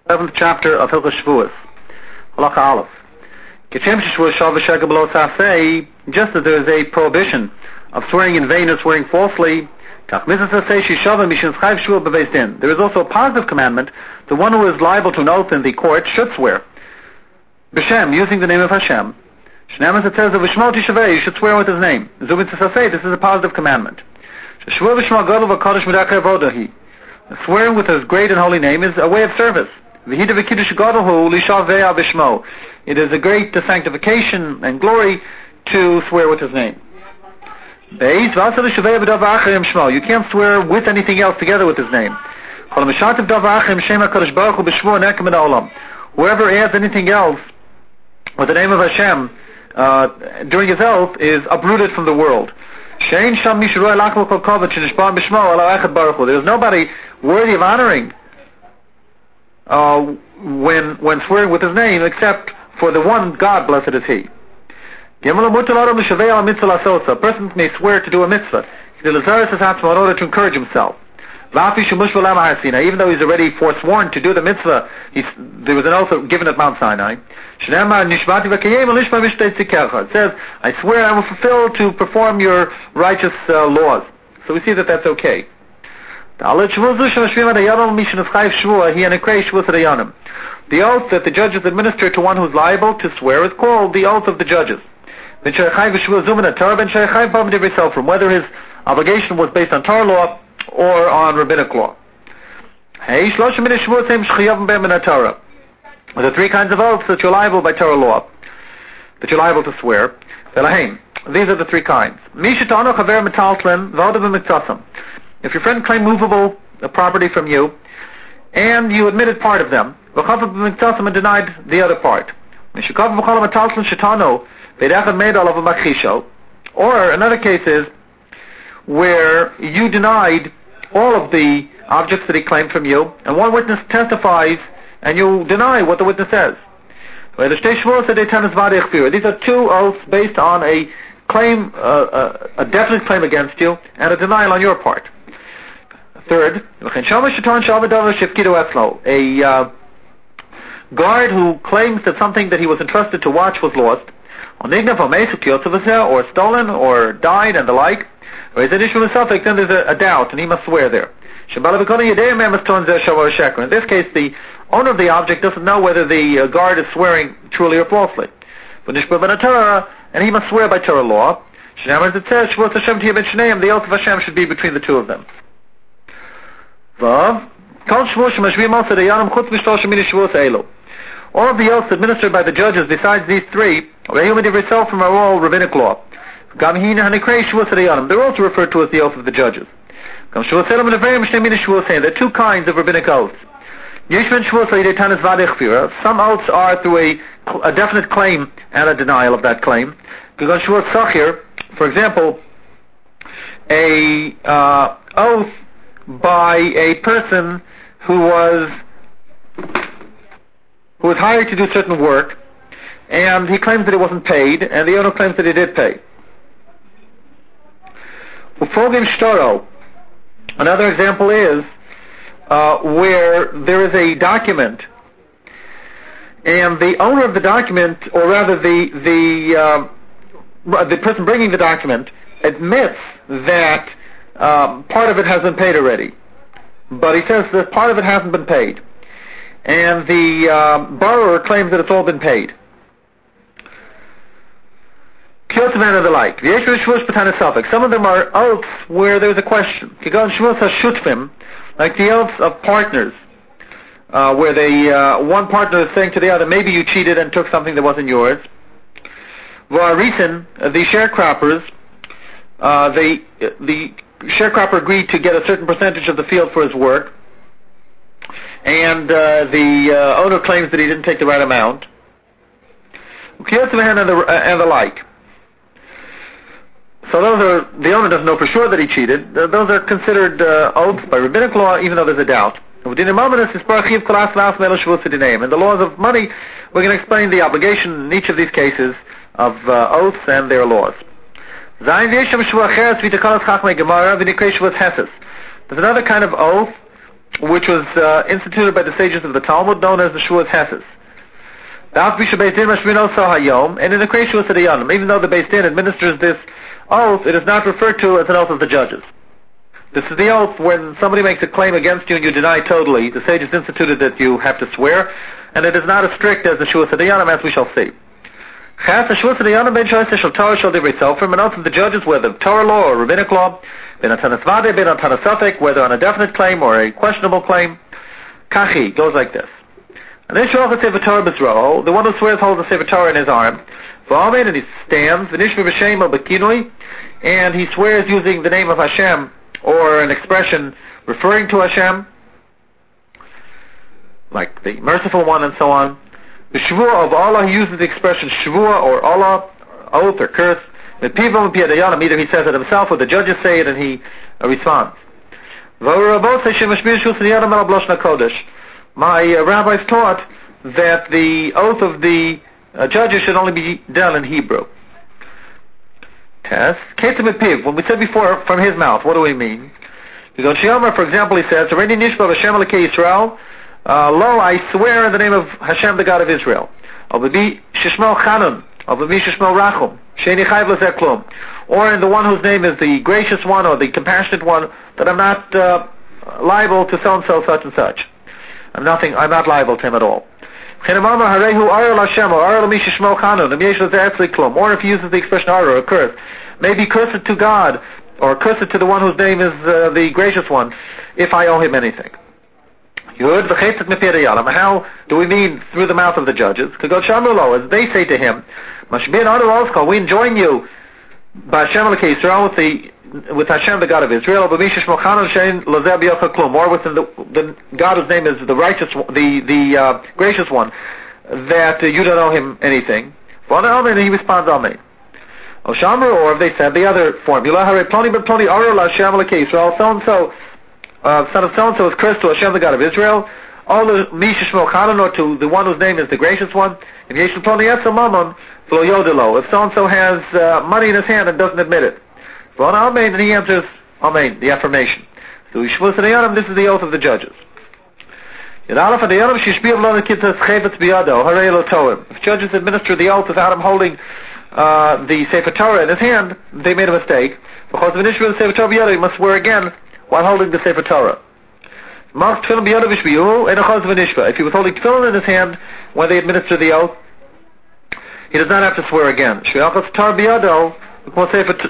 7th chapter of Hilchos Shavuos, Halacha Aleph. Kishem Shavuos Shav V'Shegel Below Tzasei, just as there is a prohibition of swearing in vain or swearing falsely, there is also a positive commandment: the one who is liable to an oath in the court should swear. B'Shem, using the name of Hashem. Shneamas, it says of V'Shmo Tishavei, you should swear with his name. Zubin Tzasei, this is a positive commandment. Swearing with his great and holy name is a way of service. It is a great sanctification and glory to swear with his name. You can't swear with anything else together with his name. Whoever adds anything else with the name of Hashem during his oath is uprooted from the world. There is nobody worthy of honoring when swearing with his name except for the one God, blessed is He. A person may swear to do a mitzvah in order to encourage himself. Even though he's already forsworn to do the mitzvah, there was an oath given at Mount Sinai. It says, I swear I will fulfill to perform your righteous laws. So we see that that's okay. The oath that the judges administer to one who is liable to swear is called the oath of the judges. Whether his obligation was based on Torah law or on rabbinic law. There are three kinds of oaths that you're liable by Torah law, that you're liable to swear. These are the three kinds. If your friend claimed movable property from you, and you admitted part of them, and denied the other part. Or another case is where you denied all of the objects that he claimed from you, and one witness testifies and you deny what the witness says. These are two oaths based on a claim, a definite claim against you, and a denial on your part. Third, a guard who claims that something that he was entrusted to watch was lost, or stolen, or died, and the like. Then there's a doubt, and he must swear there. In this case, the owner of the object doesn't know whether the guard is swearing truly or falsely. And he must swear by Torah law. It says, the oath of Hashem should be between the two of them. All of the oaths administered by the judges besides these three from are all rabbinic law. They're also referred to as the oath of the judges. There are two kinds of rabbinic oaths. Some oaths are through a definite claim and a denial of that claim. For example, a oath by a person who was hired to do certain work, and he claims that it wasn't paid, and the owner claims that he did pay. Another example is where there is a document, and the owner of the document, or rather the person bringing the document, admits that part of it has been paid already, but he says that part of it hasn't been paid, and the borrower claims that it's all been paid. And the like. Some of them are oaths where there's a question, like the oaths of partners, where one partner is saying to the other, maybe you cheated and took something that wasn't yours. The sharecroppers, the sharecropper agreed to get a certain percentage of the field for his work, and the owner claims that he didn't take the right amount. And the like. So the owner doesn't know for sure that he cheated. Those are considered oaths by rabbinic law, even though there's a doubt. In the laws of money, we're going to explain the obligation in each of these cases of oaths and their laws. There's another kind of oath which was instituted by the sages of the Talmud, known as the Shavuos Hesses. And in the Krei Shavuos Dayanim, even though the Beis Din administers this oath, it is not referred to as an oath of the judges. This is the oath when somebody makes a claim against you and you deny totally. The sages instituted that you have to swear, and it is not as strict as the Shavuos Dayanim, as we shall see. An oath of the judges, whether Torah law or rabbinic law, whether on a definite claim or a questionable claim. Kachi goes like this. And then the one who swears holds the Sefer Torah in his arm, and he stands, and he swears using the name of Hashem or an expression referring to Hashem, like the merciful one and so on. The Shavua of Allah, he uses the expression Shavua or Allah, oath or curse. Either he says it himself or the judges say it and he responds. My rabbis taught that the oath of the judges should only be done in Hebrew. Test. When we said before, from his mouth, what do we mean? For example, he says, Lo, I swear in the name of Hashem, the God of Israel. Or in the one whose name is the gracious one or the compassionate one, that I'm not liable to so-and-so, such and such. I'm not liable to him at all. Or if he uses the expression or curse, maybe curse it to God, or curse it to the one whose name is the gracious one, if I owe him anything. How do we mean through the mouth of the judges? As they say to him, we enjoin you by Hashem with Hashem, the God of Israel, or with the God whose name is the righteous, the gracious one, that you don't owe him anything. And he responds, Amen. Or if they said the other formula, so-and-so, son of so-and-so is cursed to Hashem, the God of Israel, or to the one whose name is the gracious one. If so-and-so has money in his hand and doesn't admit it, and he answers, Amen, the affirmation. So this is the oath of the judges. If judges administer the oath without him holding the Sefer Torah in his hand, they made a mistake. Because of an issue of the Sefer Torah, he must swear again while holding the Sefer Torah. If he was holding tefillin in his hand when they administer the oath, he does not have to swear again. Because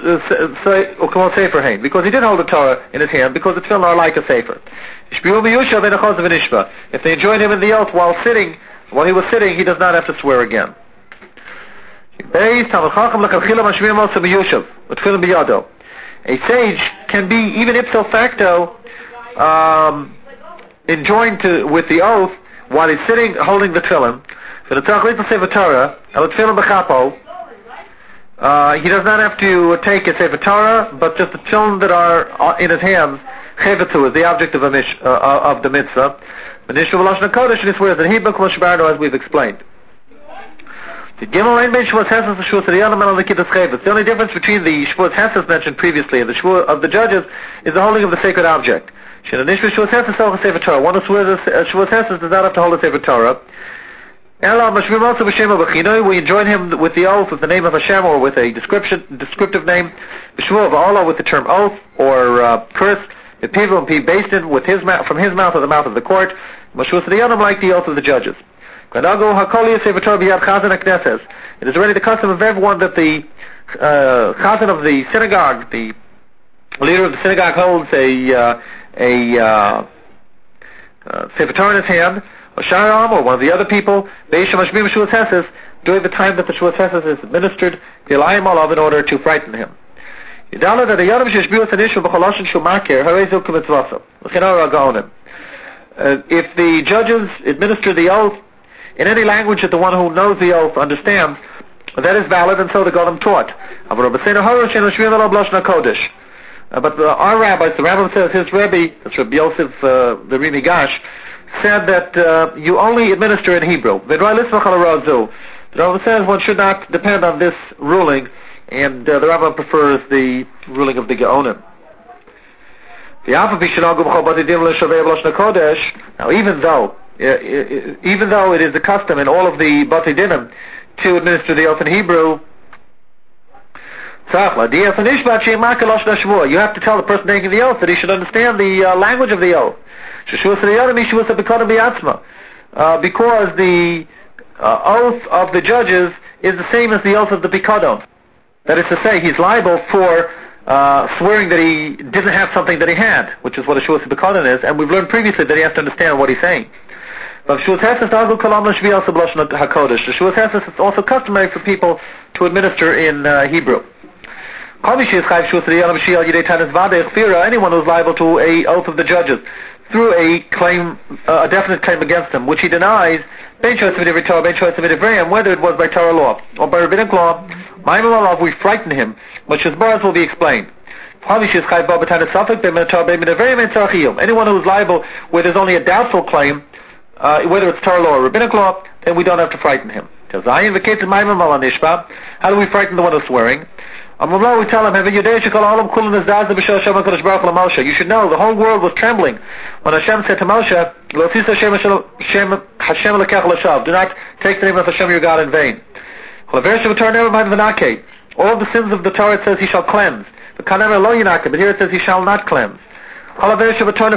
he did hold the Torah in his hand, because the tefillin are like a sefer. If they join him in the oath while he was sitting, he does not have to swear again. A sage can be, even ipso facto, enjoined with the oath while he's sitting holding the tefillin. He does not have to take a Sefer Torah, but just the tefillin that are in his hands, chevetzu, is the object of the mitzvah. And he swears in Hebrew, as we've explained. The only difference between the Shavuos Hesses mentioned previously and the Shavuos of the judges is the holding of the sacred object. One who swears a Shavuos Hesses does not have to hold a Sefer Torah. We join him with the oath with the name of Hashem or with a descriptive name. The Shavuot of Allah with the term oath or curse. The people based in with from his mouth or the mouth of the court. Like the oath of the judges. It is already the custom of everyone that the chazan of the synagogue, the leader of the synagogue, holds a Sefer Torah in his hand, or Sharam, or one of the other people, during the time that the Shavuos Hesses is administered, in order to frighten him. If the judges administer the oath in any language that the one who knows the oath understands, that is valid, and so the Golim taught. But our rabbis, the Rambam says his Rebbe, that's Rabbi Yosef, the Rimi Gash, said that you only administer in Hebrew. The Rambam says one should not depend on this ruling, and the Rambam prefers the ruling of the Gaonim. Now, even though it is the custom in all of the Bati Dinim to administer the oath in Hebrew, you have to tell the person taking the oath that he should understand the language of the oath. Because the oath of the judges is the same as the oath of the Pikadon. That is to say, he's liable for swearing that he didn't have something that he had, which is what a Shuas Pikadon is, and we've learned previously that he has to understand what he's saying. But Shuas Hesed is also customary for people to administer in Hebrew. Anyone who's liable to a oath of the judges through a claim, a definite claim against him, which he denies, whether it was by Torah law or by rabbinic law, we frighten him, which his bars will be explained. Anyone who's liable where there's only a doubtful claim, whether it's Torah law or rabbinic law, then we don't have to frighten him. How do we frighten the one who's swearing? We tell him, you should know the whole world was trembling when Hashem said to Moshe, do not take the name of Hashem your God in vain. All the sins of the Torah, it says he shall cleanse. But here it says he shall not cleanse. All of the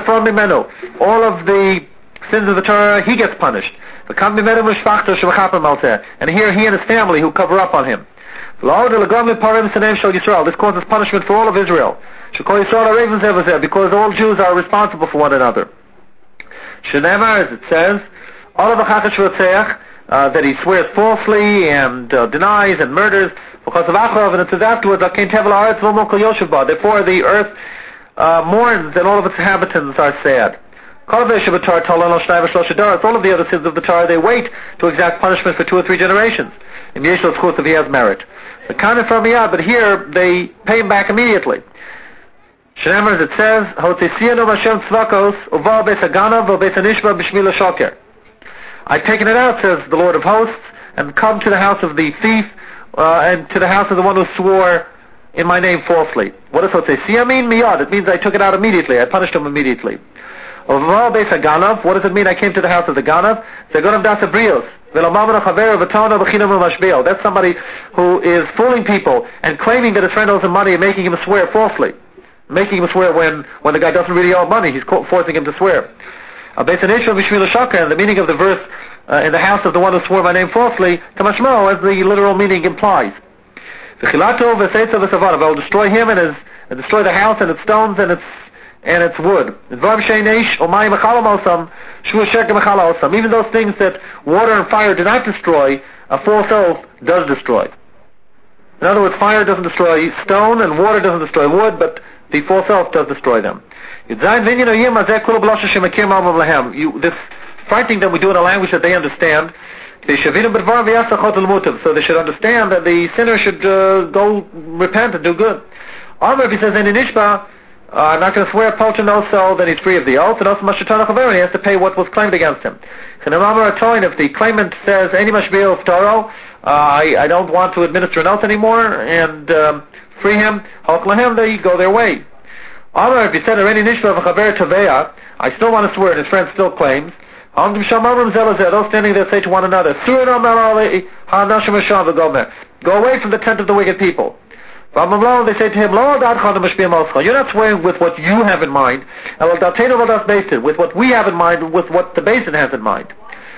sins of the Torah, he gets punished. And here he and his family who cover up on him. This causes punishment for all of Israel. Because all Jews are responsible for one another. As it says, that he swears falsely and denies and murders because of Achrav, and it says afterwards, therefore the earth mourns and all of its inhabitants are sad. All of the other sins of the Torah, they wait to exact punishment for 2 or 3 generations. If he has merit. But here they pay him back immediately. As it says, I've taken it out, says the Lord of hosts, and come to the house of the thief, and to the house of the one who swore in my name falsely. What does Hotzesiya mean? Miyad. It means I took it out immediately. I punished him immediately. What does it mean I came to the house of the Ganav? That's somebody who is fooling people and claiming that his friend owes him money and making him swear falsely. Making him swear when the guy doesn't really owe money, he's forcing him to swear. And the meaning of the verse, in the house of the one who swore my name falsely, kamashmo, as the literal meaning implies. I will destroy him and destroy the house and its stones and its wood. Even those things that water and fire do not destroy, a false oath does destroy. In other words, fire doesn't destroy stone and water doesn't destroy wood, but the false oath does destroy them. This frightening them we do in a language that they understand. So they should understand that the sinner should go repent and do good. If he says, I'm not going to swear poach and also, then he's free of the oath, and also he has to pay what was claimed against him. If the claimant says, I don't want to administer an oath anymore, and free him, they go their way. If he said, I still want to swear, and his friend still claims, those standing there say to one another, go away from the tent of the wicked people. They say to him, you're not swearing with what you have in mind, with what we have in mind, with what the basin has in mind.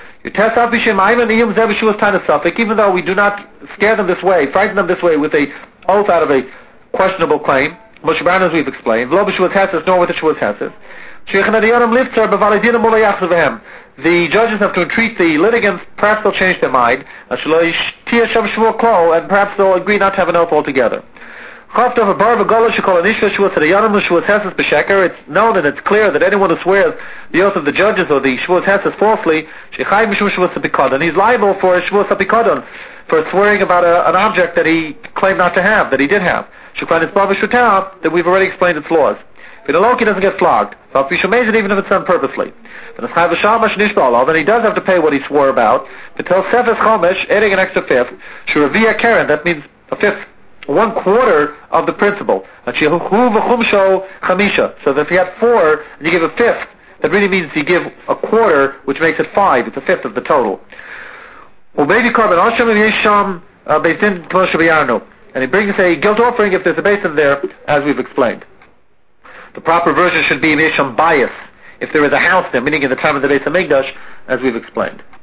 Even though we do not scare them this way, frighten them this way with a oath out of a questionable claim, as we've explained, nor with the Shuas Hesed. The judges have to entreat the litigants, perhaps they'll change their mind, and perhaps they'll agree not to have an oath altogether. It's known and it's clear that anyone who swears the oath of the judges or the Shuas Hesed falsely, and he's liable for a Shuas HaPikadon, for swearing about an object that he claimed not to have, that he did have. That we've already explained its laws. He doesn't get flogged. Even if it's done purposely. Then he does have to pay what he swore about. Adding an extra fifth. That means a fifth one quarter of the principal. So that if you had 4 and you give a fifth, that really means you give a quarter, which makes it 5. It's a fifth of the total. And he brings a guilt offering if there's a basin there, as we've explained. The proper version should be Mesham Bias, if there is a house there, meaning in the time of the Beis HaMikdash, as we've explained.